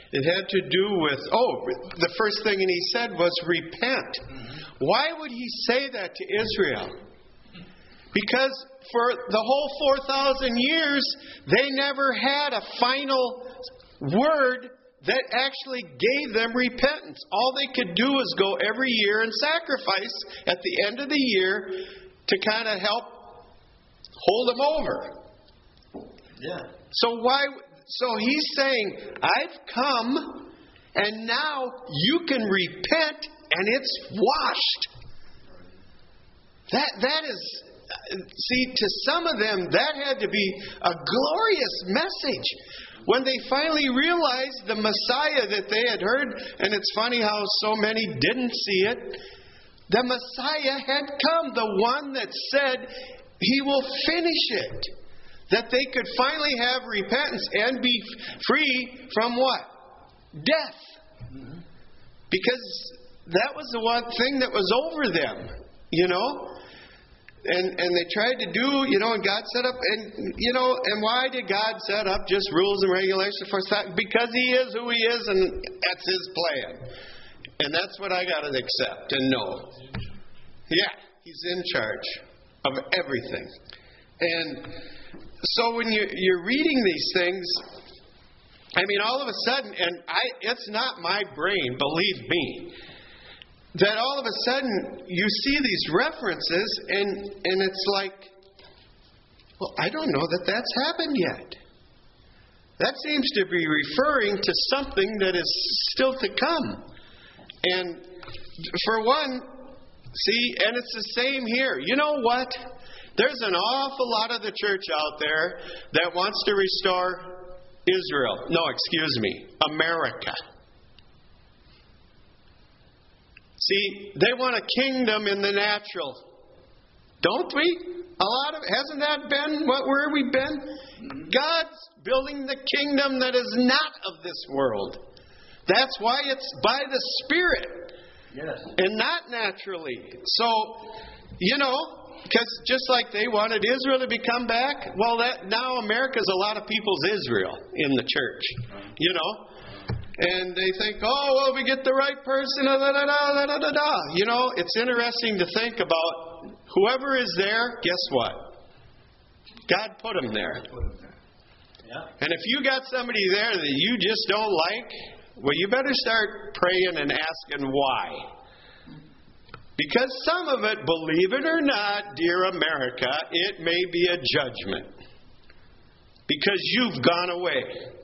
It had to do with, the first thing he said was repent. Why would he say that to Israel? Because for the whole 4,000 years, they never had a final word that actually gave them repentance. All they could do was go every year and sacrifice at the end of the year to kind of help hold them over.
Yeah.
So he's saying, I've come, and now you can repent, and it's washed. That is, see, to some of them, that had to be a glorious message. When they finally realized the Messiah that they had heard, and it's funny how so many didn't see it, the Messiah had come, the one that said he will finish it. That they could finally have repentance and be free from what? Death. Because that was the one thing that was over them, And they tried to do, and God set up, and why did God set up just rules and regulations for that? Because He is who He is, and that's His plan. And that's what I got to accept and know. Yeah, He's in charge of everything. And so when you're reading these things, all of a sudden, and it's not my brain, believe me, that all of a sudden you see these references and it's like, well, I don't know that that's happened yet. That seems to be referring to something that is still to come. And for one, see, and it's the same here. You know what? There's an awful lot of the church out there that wants to restore Israel. No, excuse me, America. See, they want a kingdom in the natural. Don't we? Hasn't that been where we've been? God's building the kingdom that is not of this world. That's why it's by the Spirit. Yes. And not naturally. So, because just like they wanted Israel to become back, well, now America's a lot of people's Israel in the church. And they think, we get the right person, it's interesting to think about whoever is there, guess what? God put them there. Yeah. And if you got somebody there that you just don't like, well, you better start praying and asking why. Because some of it, believe it or not, dear America, it may be a judgment. Because you've gone away.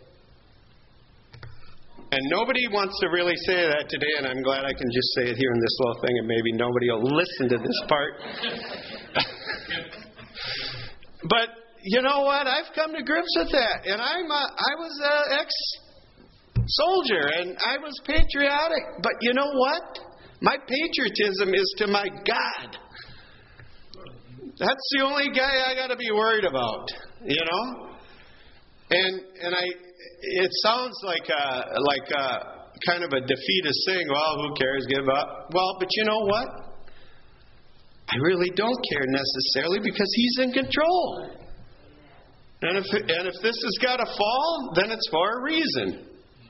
And nobody wants to really say that today, and I'm glad I can just say it here in this little thing, and maybe nobody will listen to this part. But you know what? I've come to grips with that. And I was an ex-soldier, and I was patriotic. But you know what? My patriotism is to my God. That's the only guy I got to be worried about, And it sounds like kind of a defeatist thing. Well, who cares? Give up. Well, but you know what? I really don't care necessarily because He's in control. And if this has got to fall, then it's for a reason.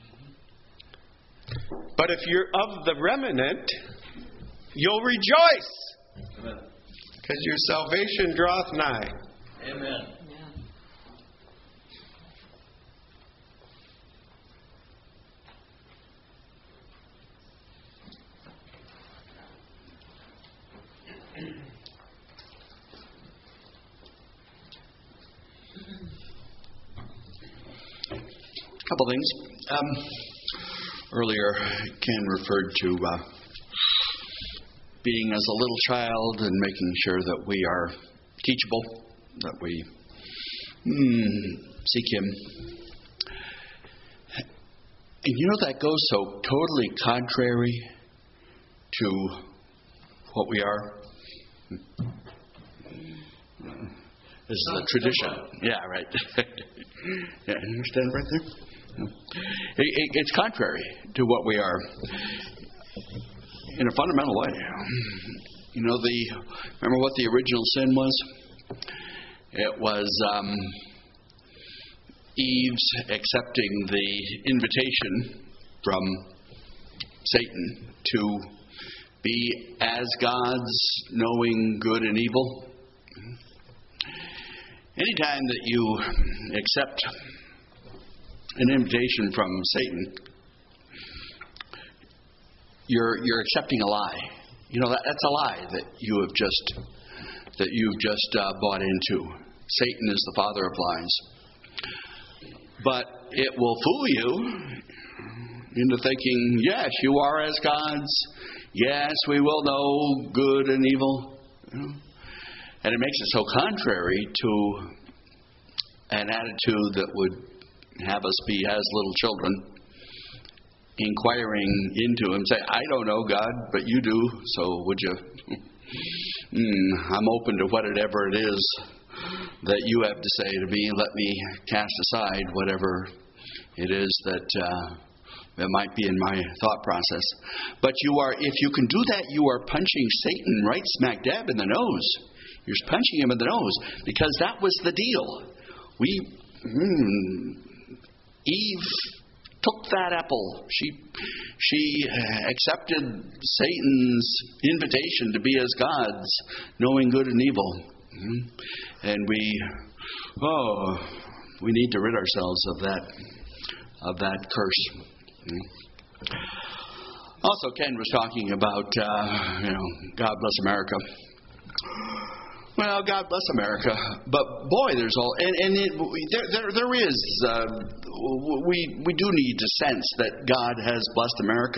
But if you're of the remnant, you'll rejoice. Because your salvation draweth nigh.
Amen.
Couple things. Earlier, Ken referred to being as a little child and making sure that we are teachable, that we seek Him. And that goes so totally contrary to what we are. This is a tradition. Yeah, right. Yeah, you understand right there? It's contrary to what we are in a fundamental way. Remember what the original sin was? It was Eve's accepting the invitation from Satan to be as gods, knowing good and evil. Anytime that you accept an invitation from Satan, you're accepting a lie. You know, that's a lie that you've just bought into. Satan is the father of lies. But it will fool you into thinking, yes, you are as gods. Yes, we will know good and evil. And it makes it so contrary to an attitude that would have us be as little children, inquiring into Him, say, I don't know, God, but you do, so would you? I'm open to whatever it is that you have to say to me. Let me cast aside whatever it is that might be in my thought process. But if you can do that, you are punching Satan right smack dab in the nose. You're punching him in the nose, because that was the deal. Eve took that apple. She accepted Satan's invitation to be as gods, knowing good and evil. And we need to rid ourselves of that curse. Also, Ken was talking about God bless America. Well, God bless America, but boy, there's all, there is. We do need to sense that God has blessed America,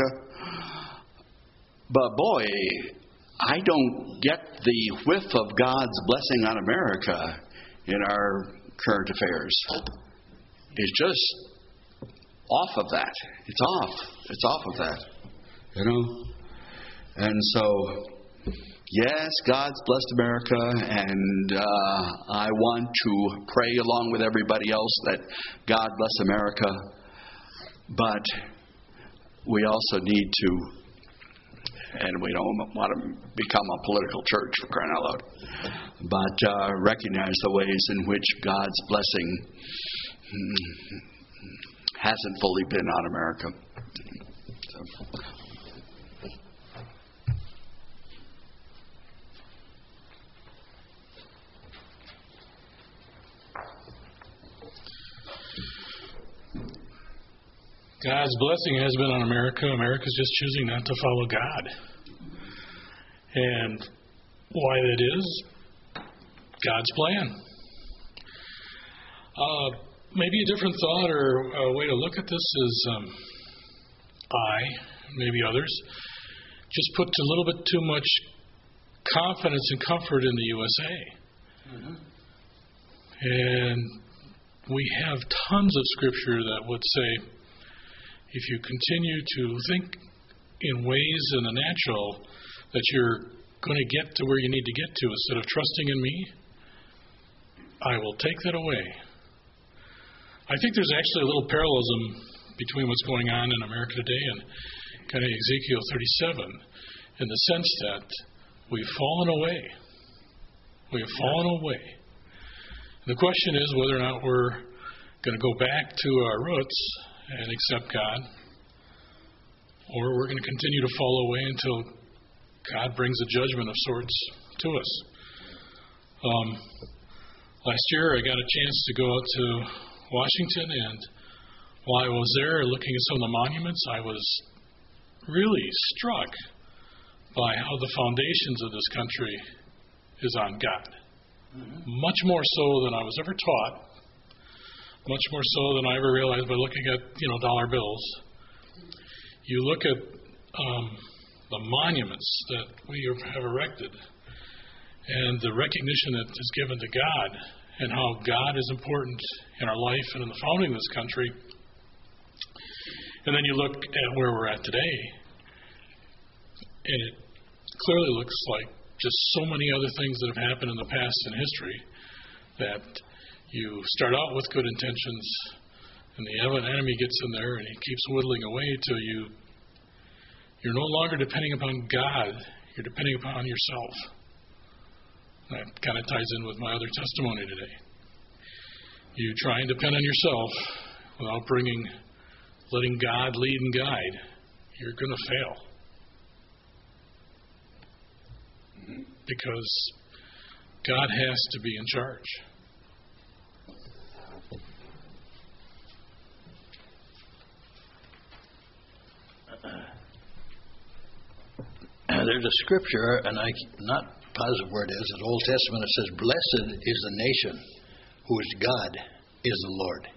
but boy, I don't get the whiff of God's blessing on America in our current affairs. It's just off of that. It's off. It's off of that. And so, yes, God's blessed America, and I want to pray along with everybody else that God bless America. But we also need to, and we don't want to become a political church, for crying out loud, but recognize the ways in which God's blessing hasn't fully been on America. So.
God's blessing has been on America. America's just choosing not to follow God. And why that is, God's plan. Maybe a different thought or a way to look at this is maybe others, just put a little bit too much confidence and comfort in the USA. Mm-hmm. And we have tons of scripture that would say, if you continue to think in ways in the natural that you're going to get to where you need to get to instead of trusting in me, I will take that away. I think there's actually a little parallelism between what's going on in America today and kind of Ezekiel 37, in the sense that we've fallen away. We have fallen away. And the question is whether or not we're going to go back to our roots and accept God, or we're going to continue to fall away until God brings a judgment of sorts to us. Last year I got a chance to go out to Washington, and while I was there looking at some of the monuments, I was really struck by how the foundations of this country is on God. Mm-hmm. Much more so than I was ever taught. Much more so than I ever realized by looking at, dollar bills. You look at the monuments that we have erected and the recognition that is given to God and how God is important in our life and in the founding of this country. And then you look at where we're at today, and it clearly looks like just so many other things that have happened in the past in history that you start out with good intentions, and the enemy gets in there and he keeps whittling away till you're no longer depending upon God, you're depending upon yourself. That kind of ties in with my other testimony today. You try and depend on yourself without letting God lead and guide, you're going to fail. Because God has to be in charge.
There's a scripture, and I'm not positive where it is, in the Old Testament, it says, "Blessed is the nation whose God is the Lord."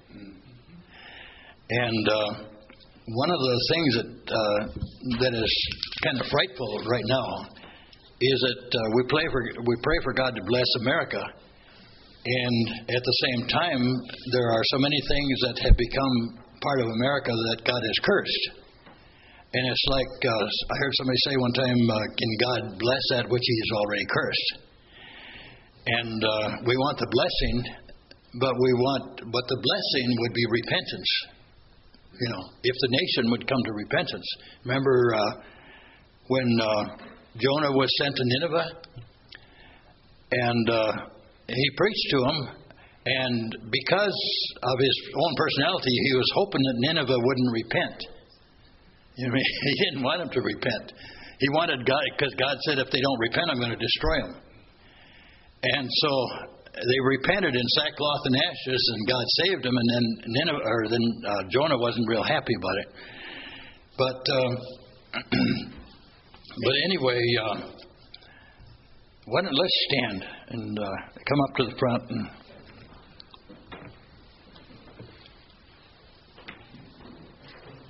And one of the things that is kind of frightful right now is that we pray for God to bless America, and at the same time, there are so many things that have become part of America that God has cursed. And it's like, I heard somebody say one time, can God bless that which He has already cursed? And we want the blessing, but the blessing would be repentance. You know, if the nation would come to repentance. Remember when Jonah was sent to Nineveh, and he preached to them, and because of his own personality, he was hoping that Nineveh wouldn't repent. You know, he didn't want them to repent. He wanted God, because God said, if they don't repent, I'm going to destroy them. And so they repented in sackcloth and ashes, and God saved them. And then Jonah wasn't real happy about it. But anyway, let's stand and come up to the front and